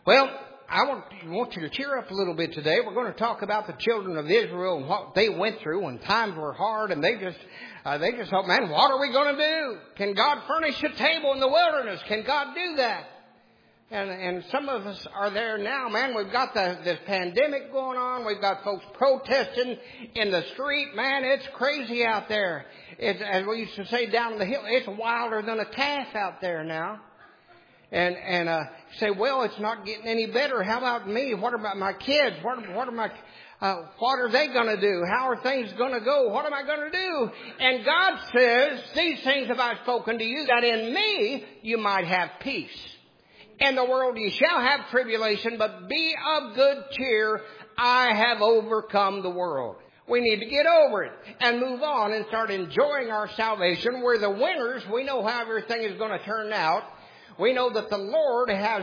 Well, I want you to cheer up a little bit today. We're going to talk about the children of Israel and what they went through when times were hard, and they just thought, man, what are we going to do? Can God furnish a table in the wilderness? Can God do that? And some of us are there now, man. We've got this pandemic going on. We've got folks protesting in the street. Man, it's crazy out there. It's, as we used to say down the hill, it's wilder than a calf out there now. And say, well, it's not getting any better. How about me? What about my kids? What are they going to do? How are things going to go? What am I going to do? And God says, these things have I spoken to you, that in me you might have peace. In the world you shall have tribulation, but be of good cheer. I have overcome the world. We need to get over it and move on and start enjoying our salvation. We're the winners. We know how everything is going to turn out. We know that the Lord has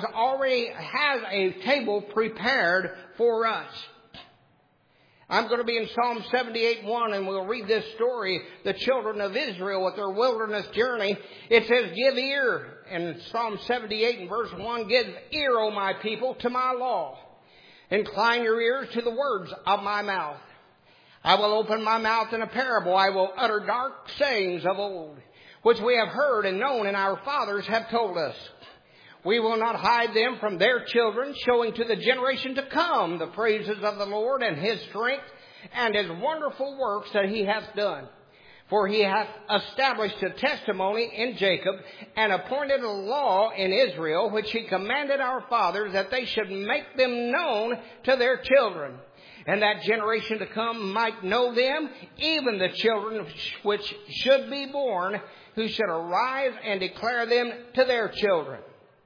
a table prepared for us. I'm going to be in Psalm 78:1, and we'll read this story, the children of Israel with their wilderness journey. It says, give ear. In Psalm 78 and verse 1, give ear, O my people, to my law. Incline your ears to the words of my mouth. I will open my mouth in a parable. I will utter dark sayings of old, which we have heard and known, and our fathers have told us. We will not hide them from their children, showing to the generation to come the praises of the Lord and his strength and his wonderful works that he hath done. For he hath established a testimony in Jacob and appointed a law in Israel, which he commanded our fathers, that they should make them known to their children, and that generation to come might know them, even the children which should be born, who should arise and declare them to their children,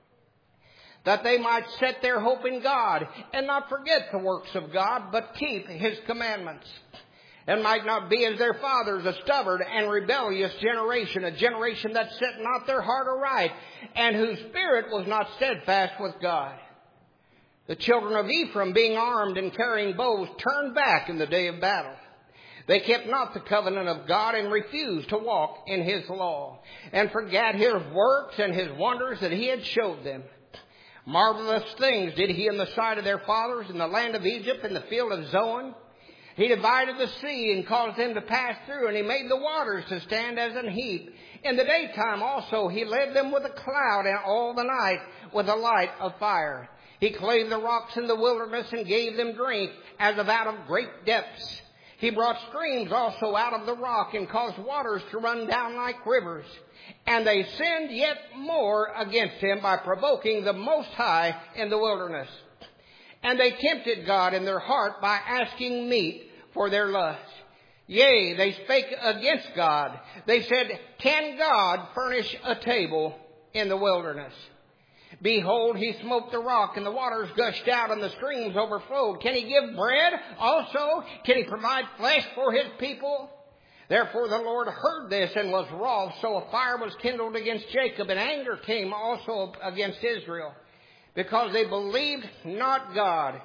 that they might set their hope in God and not forget the works of God, but keep his commandments, and might not be as their fathers, a stubborn and rebellious generation, a generation that set not their heart aright, and whose spirit was not steadfast with God. The children of Ephraim, being armed and carrying bows, turned back in the day of battle. They kept not the covenant of God, and refused to walk in his law, and forgat his works and his wonders that he had showed them. Marvelous things did he in the sight of their fathers, in the land of Egypt, in the field of Zoan. He divided the sea and caused them to pass through, and he made the waters to stand as an heap. In the daytime also he led them with a cloud, and all the night with a light of fire. He clave the rocks in the wilderness, and gave them drink as of out of great depths. He brought streams also out of the rock, and caused waters to run down like rivers. And they sinned yet more against him by provoking the Most High in the wilderness. And they tempted God in their heart by asking meat for their lust. Yea, they spake against God. They said, can God furnish a table in the wilderness? Behold, he smote the rock, and the waters gushed out, and the streams overflowed. Can he give bread also? Can he provide flesh for his people? Therefore the Lord heard this and was wroth. So a fire was kindled against Jacob, and anger came also against Israel, because they believed not God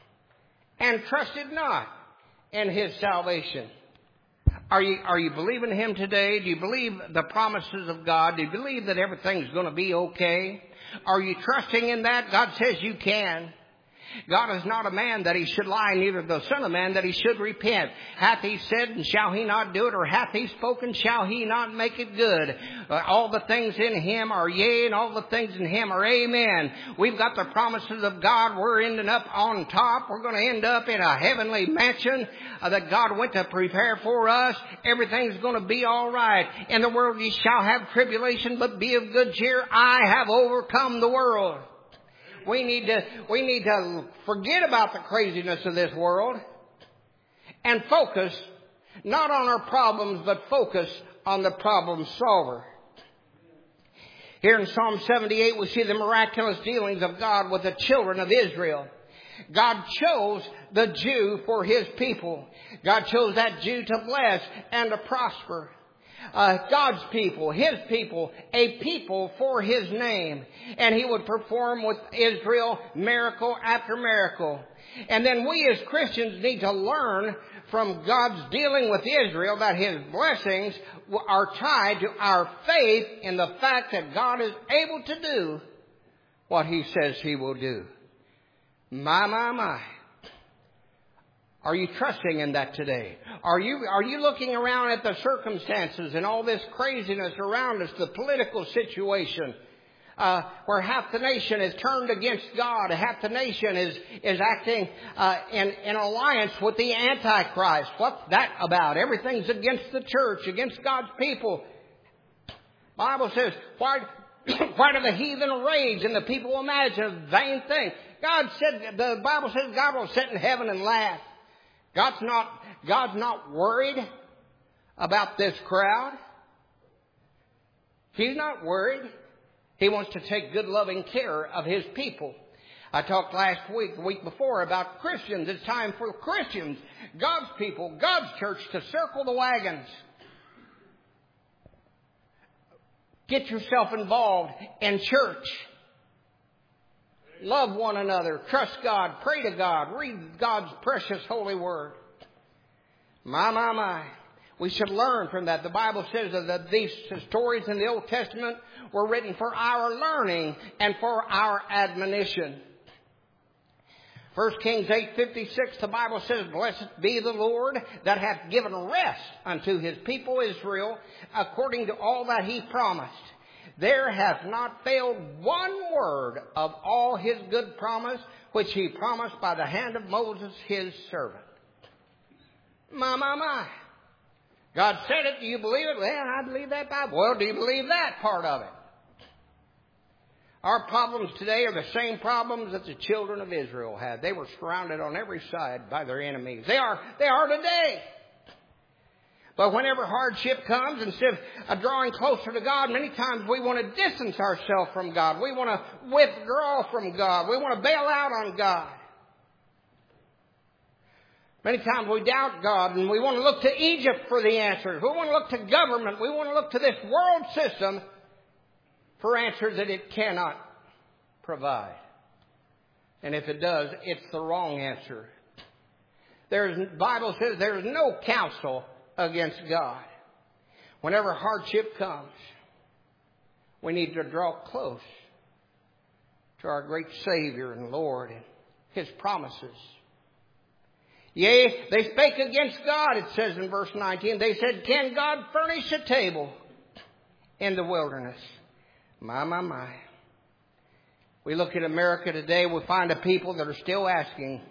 and trusted not in his salvation. Are you believing him today? Do you believe the promises of God? Do you believe that everything's going to be okay? Are you trusting in that? God says you can. God is not a man that he should lie, neither the son of man that he should repent. Hath he said, and shall he not do it? Or hath he spoken, shall he not make it good? All the things in him are yea, and all the things in him are amen. We've got the promises of God. We're ending up on top. We're going to end up in a heavenly mansion that God went to prepare for us. Everything's going to be all right. In the world ye shall have tribulation, but be of good cheer. I have overcome the world. We need to forget about the craziness of this world and focus not on our problems, but focus on the problem solver. Here in Psalm 78, we see the miraculous dealings of God with the children of Israel. God chose the Jew for his people. God chose that Jew to bless and to prosper. God's people, his people, a people for his name. And he would perform with Israel miracle after miracle. And then we as Christians need to learn from God's dealing with Israel that his blessings are tied to our faith in the fact that God is able to do what he says he will do. My. Are you trusting in that today? Are you looking around at the circumstances and all this craziness around us, the political situation, where half the nation is turned against God, half the nation is acting in alliance with the Antichrist? What's that about? Everything's against the church, against God's people. The Bible says, why do the heathen rage and the people imagine a vain thing? The Bible says God will sit in heaven and laugh. God's not worried about this crowd. He's not worried. He wants to take good, loving care of His people. I talked the week before about Christians. It's time for Christians, God's people, God's church to circle the wagons. Get yourself involved in church. Love one another. Trust God. Pray to God. Read God's precious holy word. My. We should learn from that. The Bible says that these stories in the Old Testament were written for our learning and for our admonition. 1 Kings 8:56, the Bible says, "Blessed be the Lord that hath given rest unto His people Israel, according to all that He promised. There hath not failed one word of all His good promise, which He promised by the hand of Moses His servant." My. God said it. Do you believe it? Well, I believe that Bible. Well, do you believe that part of it? Our problems today are the same problems that the children of Israel had. They were surrounded on every side by their enemies. They are today. But whenever hardship comes, instead of drawing closer to God, many times we want to distance ourselves from God. We want to withdraw from God. We want to bail out on God. Many times we doubt God and we want to look to Egypt for the answers. We want to look to government. We want to look to this world system for answers that it cannot provide. And if it does, it's the wrong answer. The Bible says there is no counsel against God. Whenever hardship comes, we need to draw close to our great Savior and Lord and His promises. Yea, they spake against God, it says in verse 19. They said, "Can God furnish a table in the wilderness?" My. We look at America today, we find a people that are still asking,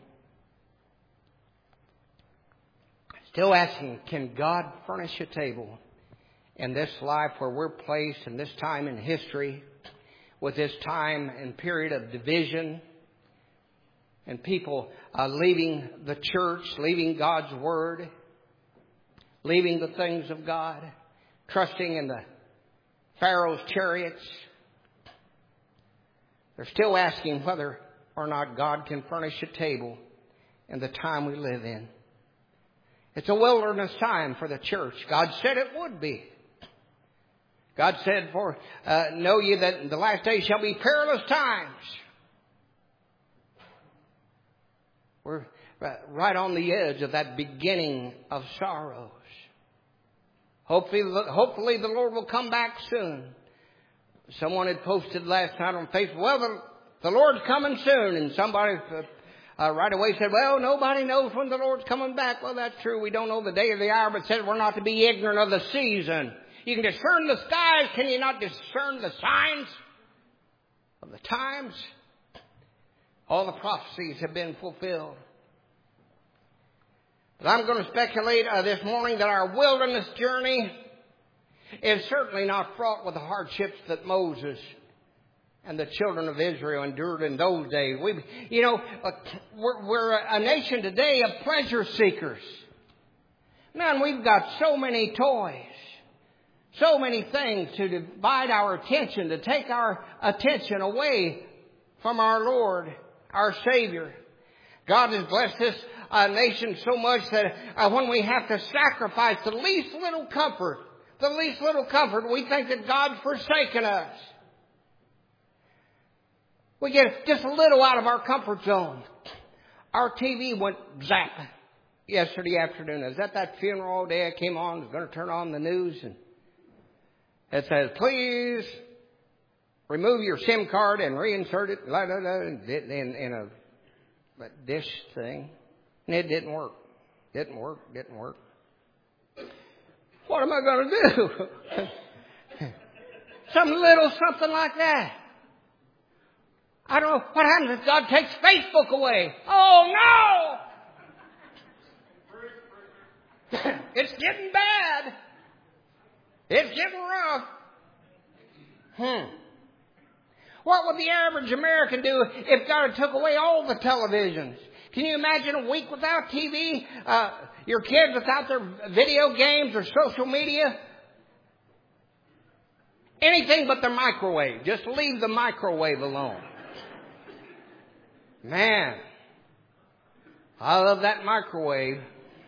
can God furnish a table in this life where we're placed in this time in history, with this time and period of division, and people leaving the church, leaving God's Word, leaving the things of God, trusting in the Pharaoh's chariots. They're still asking whether or not God can furnish a table in the time we live in. It's a wilderness time for the church. God said it would be. God said, know ye that in the last days shall be perilous times. We're right on the edge of that beginning of sorrows. Hopefully the Lord will come back soon. Someone had posted last night on Facebook, well, the Lord's coming soon. And somebody right away said, well, nobody knows when the Lord's coming back. Well, that's true. We don't know the day or the hour, but it says we're not to be ignorant of the season. You can discern the skies. Can you not discern the signs of the times? All the prophecies have been fulfilled. But I'm going to speculate this morning that our wilderness journey is certainly not fraught with the hardships that Moses and the children of Israel endured in those days. We're a nation today of pleasure seekers. Man, we've got so many toys, so many things to divide our attention, to take our attention away from our Lord, our Savior. God has blessed this nation so much that when we have to sacrifice the least little comfort, we think that God's forsaken us. We get just a little out of our comfort zone. Our TV went zap yesterday afternoon. Is that funeral all day I came on? I was going to turn on the news and it says, please remove your SIM card and reinsert it in dish thing, and it didn't work. Didn't work. What am I going to do? Some little something like that. I don't know what happens if God takes Facebook away. Oh no! It's getting bad. It's getting rough. What would the average American do if God took away all the televisions? Can you imagine a week without TV? Your kids without their video games or social media? Anything but the microwave. Just leave the microwave alone. Man, I love that microwave.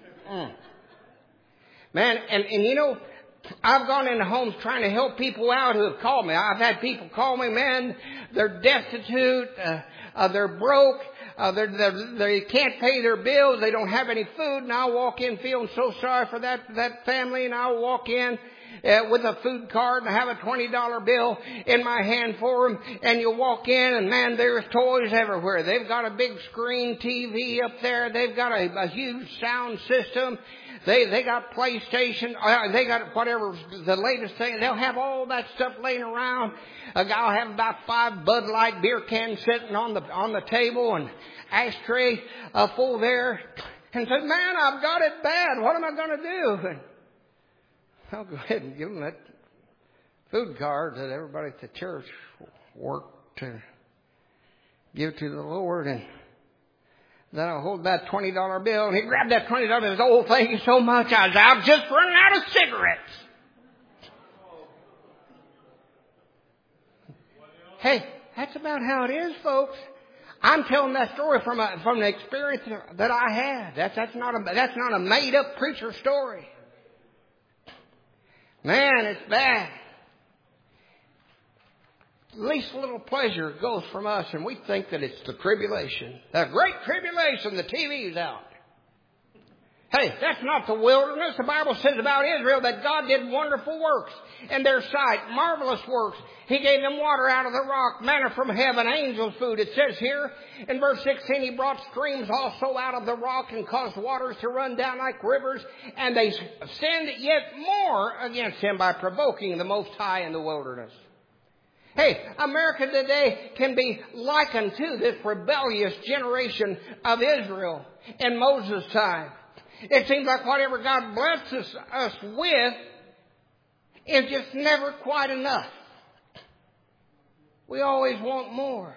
Man, and you know, I've gone into homes trying to help people out who have called me. I've had people call me, man, they're destitute, they're broke, they can't pay their bills, they don't have any food, and I'll walk in feeling so sorry for that family, and I'll walk in with a food card and have a $20 bill in my hand for them, and you walk in and man, there's toys everywhere. They've got a big screen TV up there. They've got a huge sound system. They got PlayStation. They got whatever the latest thing. They'll have all that stuff laying around. A guy will have about 5 Bud Light beer cans sitting on the table and ashtray full there, and says, "Man, I've got it bad. What am I going to do?" And I'll go ahead and give them that food card that everybody at the church worked to give to the Lord, and then I'll hold that $20 bill, and he grabbed that $20 bill and says, "Oh, thank you so much. I was just running out of cigarettes." Hey, that's about how it is, folks. I'm telling that story from the experience that I had. That's not a made up preacher story. Man, it's bad. Least little pleasure goes from us, and we think that it's the tribulation. The great tribulation, the TV's out. Hey, that's not the wilderness. The Bible says about Israel that God did wonderful works in their sight, marvelous works. He gave them water out of the rock, manna from heaven, angels' food. It says here in verse 16, He brought streams also out of the rock and caused waters to run down like rivers. And they sinned yet more against Him by provoking the Most High in the wilderness. Hey, America today can be likened to this rebellious generation of Israel in Moses' time. It seems like whatever God blesses us with is just never quite enough. We always want more.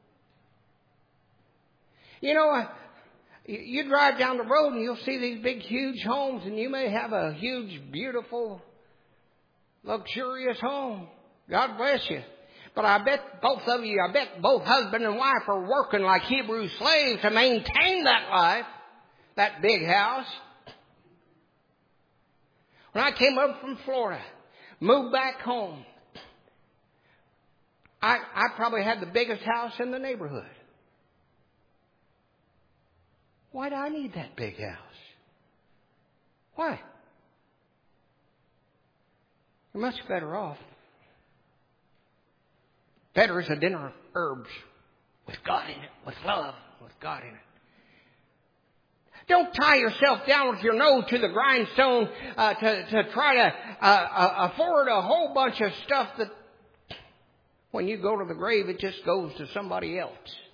You know, you drive down the road and you'll see these big, huge homes, and you may have a huge, beautiful, luxurious home. God bless you. But I bet both husband and wife are working like Hebrew slaves to maintain that life. That big house. When I came up from Florida, moved back home, I probably had the biggest house in the neighborhood. Why do I need that big house? Why? You're much better off. Better is a dinner of herbs with God in it, with love, with God in it. Don't tie yourself down with your nose to the grindstone to try to afford a whole bunch of stuff that when you go to the grave, it just goes to somebody else.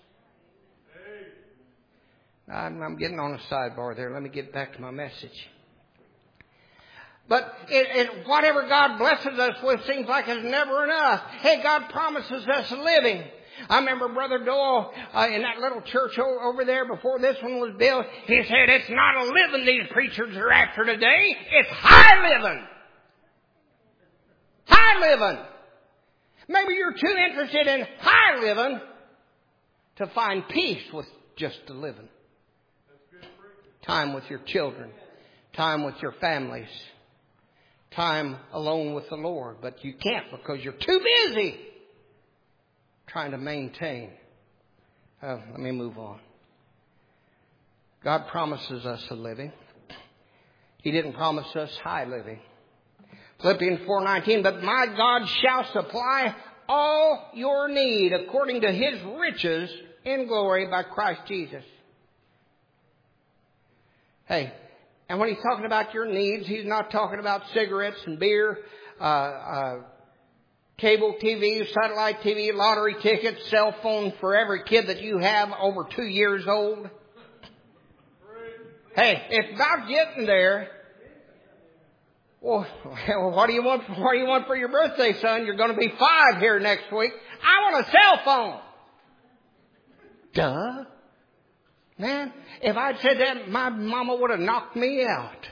I'm getting on a sidebar there. Let me get back to my message. But whatever God blesses us with seems like it's never enough. Hey, God promises us living. I remember Brother Doyle in that little church over there before this one was built. He said, "It's not a living these preachers are after today. It's high living. High living." Maybe you're too interested in high living to find peace with just the living. Time with your children. Time with your families. Time alone with the Lord. But you can't because you're too busy trying to maintain. Let me move on. God promises us a living. He didn't promise us high living. Philippians 4:19, "But my God shall supply all your need according to His riches in glory by Christ Jesus." Hey, and when he's talking about your needs, he's not talking about cigarettes and beer, cable TV, satellite TV, lottery tickets, cell phone for every kid that you have over 2 years old. Hey, if not getting there, well, what do you want? What do you want for your birthday, son? You're going to be 5 here next week. I want a cell phone. Duh. Man, if I'd said that, my mama would have knocked me out.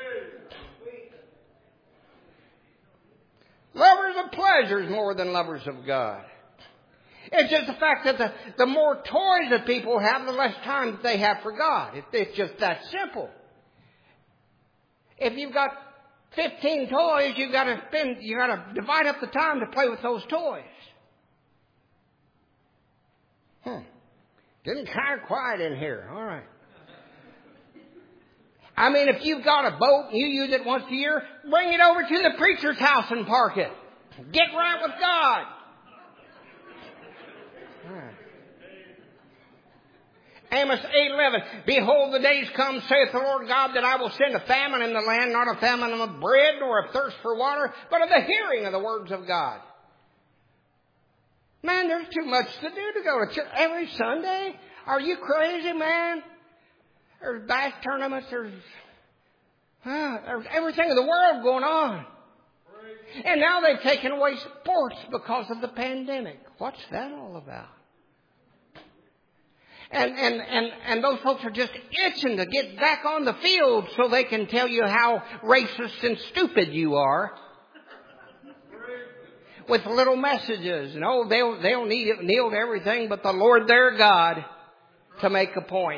Lovers of pleasures more than lovers of God. It's just the fact that the more toys that people have, the less time that they have for God. It's just that simple. If you've got 15 toys, you got to divide up the time to play with those toys. Getting kind of quiet in here. All right. I mean, if you've got a boat and you use it once a year, bring it over to the preacher's house and park it. Get right with God. All right. Amos 8:11. Behold, the days come, saith the Lord God, that I will send a famine in the land, not a famine of bread nor a thirst for water, but of the hearing of the words of God. Man, there's too much to do to go to church every Sunday. Are you crazy, man? There's bass tournaments. There's everything in the world going on. And now they've taken away sports because of the pandemic. What's that all about? And those folks are just itching to get back on the field so they can tell you how racist and stupid you are. With little messages. And they'll kneel to everything but the Lord their God to make a point.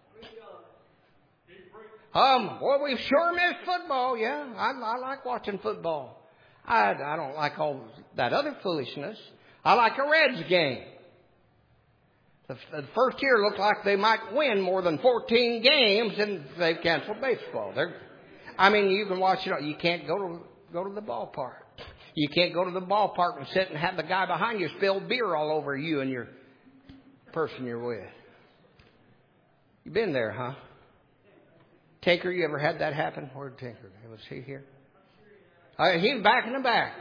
Well, we've sure missed football. Yeah, I like watching football. I don't like all that other foolishness. I like a Reds game. The first year looked like they might win more than 14 games, and they've canceled baseball. You can watch it. You can't go to the ballpark. You can't go to the ballpark and sit and have the guy behind you spill beer all over you and your person you're with. You've been there, huh? Tinker, you ever had that happen? Where'd Tinker? Was he here? He's back in the back.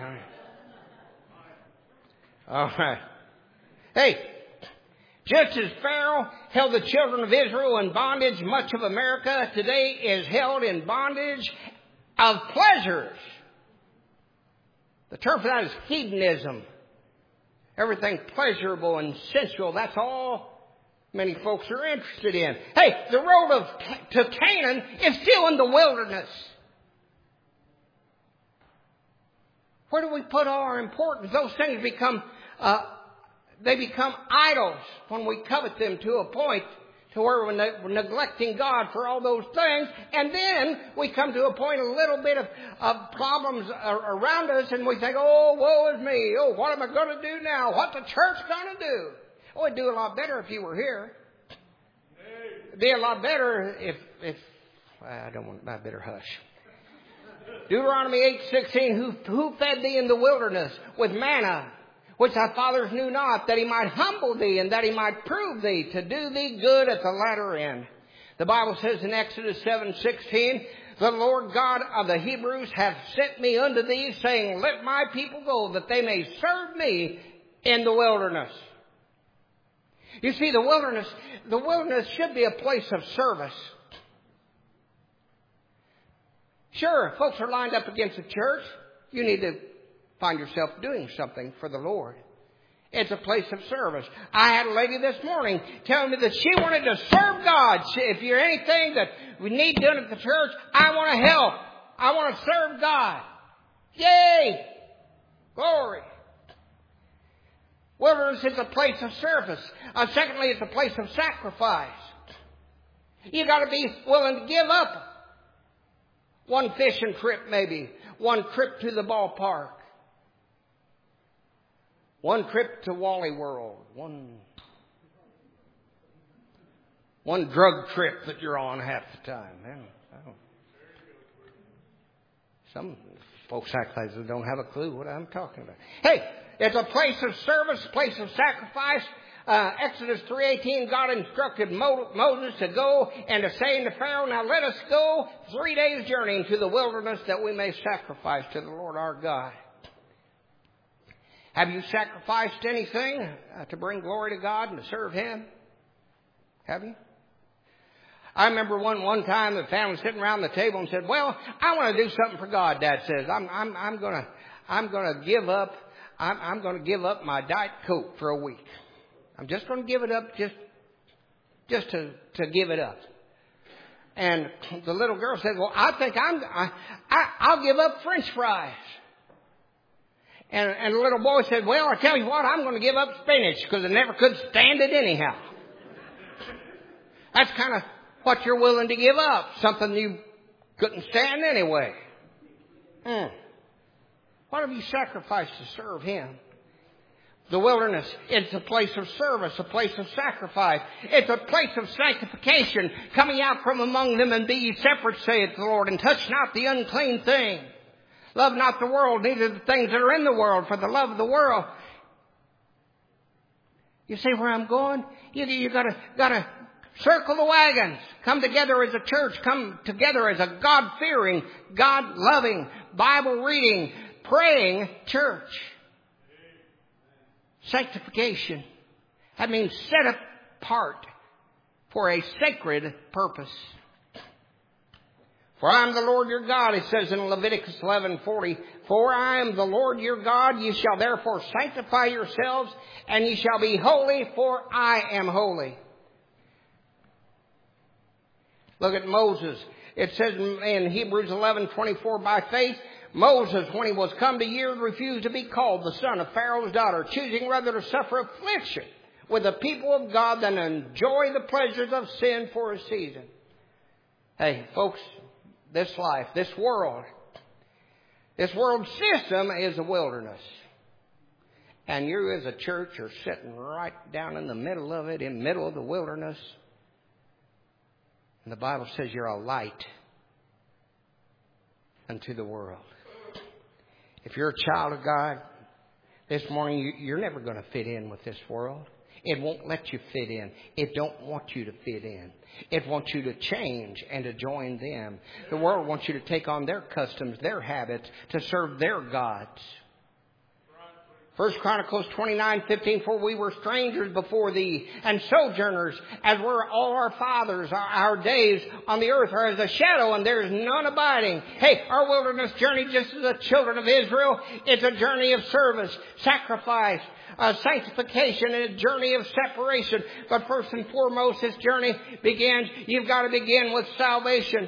All right. Hey, just as Pharaoh held the children of Israel in bondage, much of America today is held in bondage of pleasures. The term for that is hedonism. Everything pleasurable and sensual. That's all many folks are interested in. Hey, the road to Canaan is still in the wilderness. Where do we put our importance? Those things become idols when we covet them to a point to where we're neglecting God for all those things. And then we come to a point, a little bit of problems around us, and we think, oh, woe is me. Oh, what am I going to do now? What's the church going to do? Oh, it'd do a lot better if you were here. It'd be a lot better if I better hush. Deuteronomy 8:16, who fed thee in the wilderness with manna, which thy fathers knew not, that he might humble thee and that he might prove thee to do thee good at the latter end. The Bible says in Exodus 7:16, the Lord God of the Hebrews hath sent me unto thee, saying, let my people go, that they may serve me in the wilderness. You see, the wilderness should be a place of service. Sure, folks are lined up against the church. You need to find yourself doing something for the Lord. It's a place of service. I had a lady this morning telling me that she wanted to serve God. If you're anything that we need done at the church, I want to help. I want to serve God. Yay! Glory! Wilderness is a place of service. Secondly, it's a place of sacrifice. You got to be willing to give up one fishing trip, maybe one trip to the ballpark, one trip to Wally World, one drug trip that you're on half the time. Man, some folks act like they don't have a clue what I'm talking about. Hey, it's a place of service, a place of sacrifice. Exodus 3:18, God instructed Moses to go and to say unto Pharaoh, now let us go 3 days' journey into the wilderness that we may sacrifice to the Lord our God. Have you sacrificed anything to bring glory to God and to serve Him? Have you? I remember one time the family sitting around the table and said, well, I want to do something for God, Dad says. I'm gonna give up my Diet Coke for a week. I'm just going to give it up just to give it up. And the little girl said, well, I think I'll give up French fries. And the little boy said, well, I tell you what, I'm going to give up spinach because I never could stand it anyhow. That's kind of what you're willing to give up, something you couldn't stand anyway. What have you sacrificed to serve Him? The wilderness, it's a place of service, a place of sacrifice. It's a place of sanctification, coming out from among them and be ye separate, saith the Lord, and touch not the unclean thing. Love not the world, neither the things that are in the world, for the love of the world. You see where I'm going? You gotta circle the wagons. Come together as a church. Come together as a God-fearing, God-loving, Bible-reading, praying church. Sanctification. That means set apart for a sacred purpose. For I am the Lord your God, it says in Leviticus 11:40. For I am the Lord your God, ye shall therefore sanctify yourselves, and ye shall be holy, for I am holy. Look at Moses. It says in Hebrews 11:24, by faith, Moses, when he was come to years, refused to be called the son of Pharaoh's daughter, choosing rather to suffer affliction with the people of God than enjoy the pleasures of sin for a season. Hey, folks, this life, this world system is a wilderness. And you as a church are sitting right down in the middle of it, in the middle of the wilderness. And the Bible says you're a light unto the world. If you're a child of God, this morning you're never going to fit in with this world. It won't let you fit in. It don't want you to fit in. It wants you to change and to join them. The world wants you to take on their customs, their habits, to serve their gods. 1 Chronicles 29:15, for we were strangers before thee, and sojourners, as were all our fathers. Our days on the earth are as a shadow, and there is none abiding. Hey, our wilderness journey, just as the children of Israel, it's a journey of service, sacrifice, sanctification, and a journey of separation. But first and foremost, this journey begins, you've got to begin with salvation.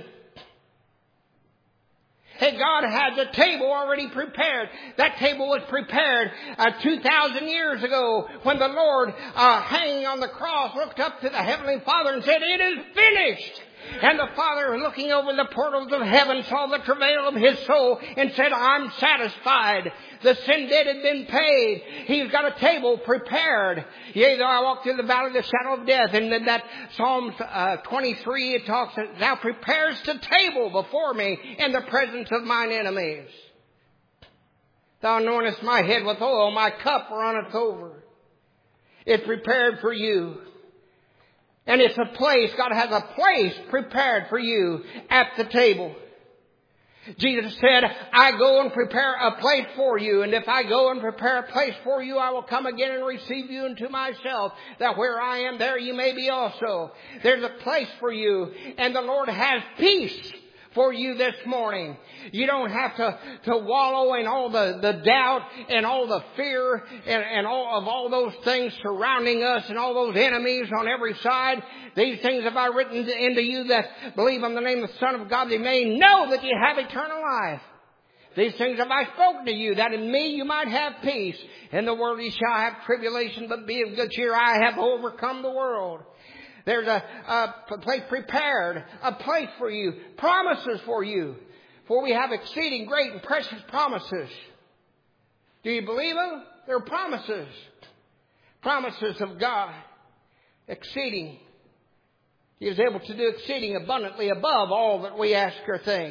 Hey, God had the table already prepared. That table was prepared 2,000 years ago when the Lord, hanging on the cross, looked up to the Heavenly Father and said, it is finished. And the Father, looking over the portals of heaven, saw the travail of His soul and said, I'm satisfied. The sin debt had been paid. He's got a table prepared. Yea, though I walk through the valley of the shadow of death. And then that Psalms 23, it talks, thou preparest a table before me in the presence of mine enemies. Thou anointest my head with oil, my cup runneth over. It's prepared for you. And it's a place, God has a place prepared for you at the table. Jesus said, I go and prepare a place for you. And if I go and prepare a place for you, I will come again and receive you into myself, that where I am, there you may be also. There's a place for you. And the Lord has peace for you this morning. You don't have to wallow in all the doubt and all the fear and all those things surrounding us and all those enemies on every side. These things have I written into you that believe on the name of the Son of God, they may know that you have eternal life. These things have I spoken to you, that in me you might have peace. In the world you shall have tribulation, but be of good cheer. I have overcome the world. There's a place prepared, a place for you, promises for you. For we have exceeding great and precious promises. Do you believe them? They're promises. Promises of God. Exceeding. He is able to do exceeding abundantly above all that we ask or think.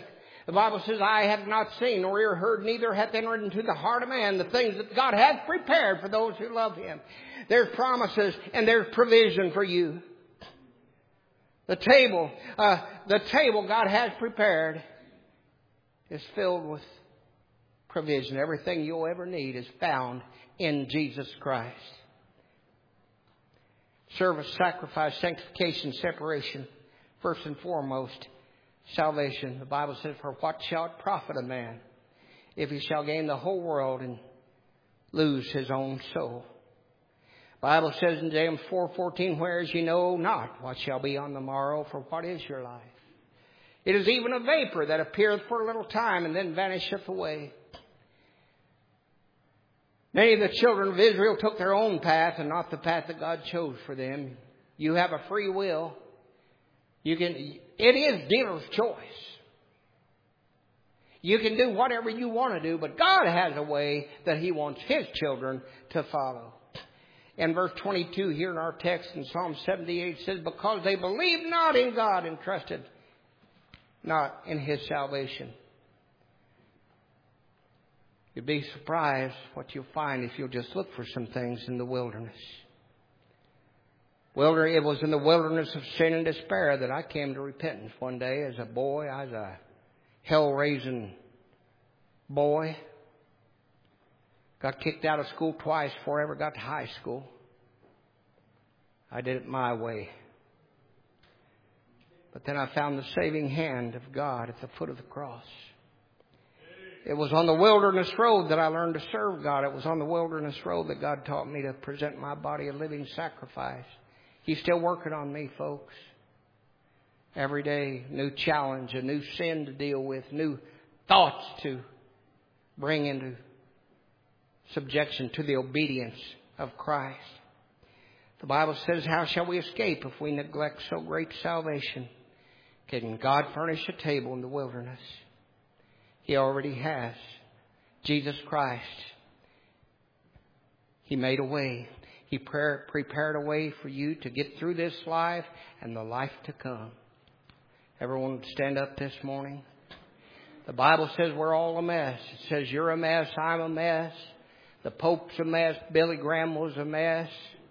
The Bible says, eye hath not seen, nor ear heard, neither hath entered into the heart of man the things that God hath prepared for those who love Him. There's promises and there's provision for you. The table God has prepared is filled with provision. Everything you'll ever need is found in Jesus Christ. Service, sacrifice, sanctification, separation. First and foremost, salvation. The Bible says, for what shall it profit a man if he shall gain the whole world and lose his own soul? The Bible says in James 4:14, whereas ye know not what shall be on the morrow, for what is your life? It is even a vapor that appeareth for a little time and then vanisheth away. Many of the children of Israel took their own path and not the path that God chose for them. You have a free will. It is dealer's choice. You can do whatever you want to do, but God has a way that He wants His children to follow. In verse 22 here in our text in Psalm 78 says, because they believed not in God and trusted not in His salvation. You'd be surprised what you'll find if you'll just look for some things in the wilderness. It was in the wilderness of sin and despair that I came to repentance one day as a boy. I was a hell-raising boy. Got kicked out of school twice before I ever got to high school. I did it my way. But then I found the saving hand of God at the foot of the cross. It was on the wilderness road that I learned to serve God. It was on the wilderness road that God taught me to present my body a living sacrifice. He's still working on me, folks. Every day, new challenge, a new sin to deal with, new thoughts to bring into subjection to the obedience of Christ. The Bible says, how shall we escape if we neglect so great salvation? Can God furnish a table in the wilderness? He already has. Jesus Christ. He made a way. He prepared a way for you to get through this life and the life to come. Everyone stand up this morning. The Bible says we're all a mess. It says you're a mess, I'm a mess. The Pope's a mess. Billy Graham was a mess.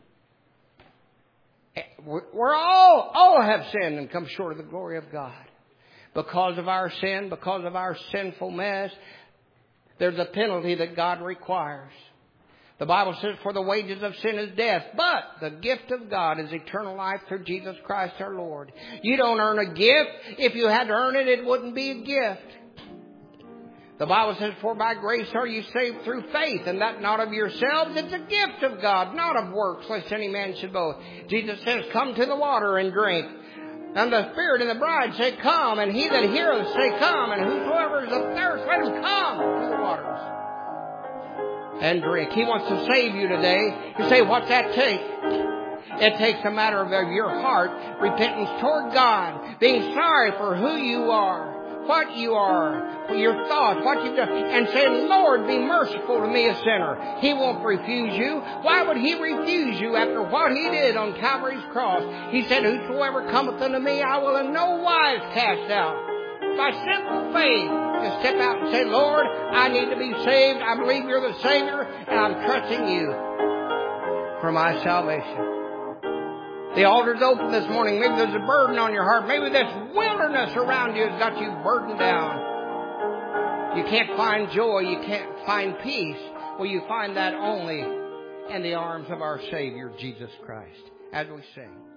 We're all have sinned and come short of the glory of God. Because of our sin, because of our sinful mess, there's a penalty that God requires. The Bible says, for the wages of sin is death, but the gift of God is eternal life through Jesus Christ our Lord. You don't earn a gift. If you had to earn it, it wouldn't be a gift. The Bible says, for by grace are you saved through faith, and that not of yourselves. It's a gift of God, not of works, lest any man should boast. Jesus says, come to the water and drink. And the Spirit and the bride say, come. And he that heareth say, come. And whosoever is athirst, let him come to the waters and drink. He wants to save you today. You say, what's that take? It takes a matter of your heart, repentance toward God, being sorry for who you are, what you are, your thoughts, what you've done, and saying, Lord, be merciful to me, a sinner. He won't refuse you. Why would He refuse you after what He did on Calvary's cross? He said, whosoever cometh unto me, I will in no wise cast out. By simple faith, just step out and say, Lord, I need to be saved. I believe You're the Savior, and I'm trusting You for my salvation. The altar's open this morning. Maybe there's a burden on your heart. Maybe this wilderness around you has got you burdened down. You can't find joy. You can't find peace. Well, you find that only in the arms of our Savior, Jesus Christ. As we sing.